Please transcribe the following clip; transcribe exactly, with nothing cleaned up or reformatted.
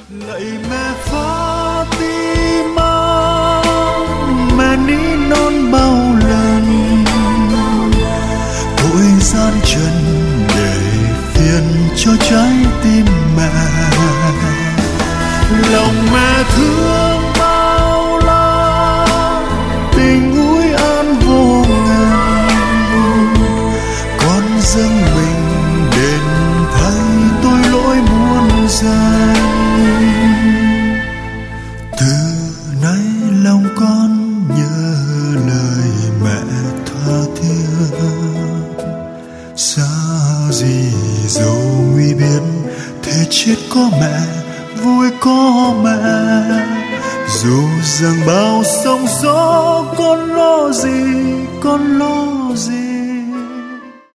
Lạy mẹ Fatima, mẹ ní non bao lần tội gian trần để phiền cho trái tim mẹ. Lòng mẹ thương bao la, tình ủi an vô ngần, con dâng mình đền thay tôi lỗi muôn gian. Từ nay lòng con nhớ lời mẹ tha thiết, xa gì dẫu nguy biên thế chết có mẹ, vui có mẹ. Dù rằng bao sóng gió con lo gì, con lo gì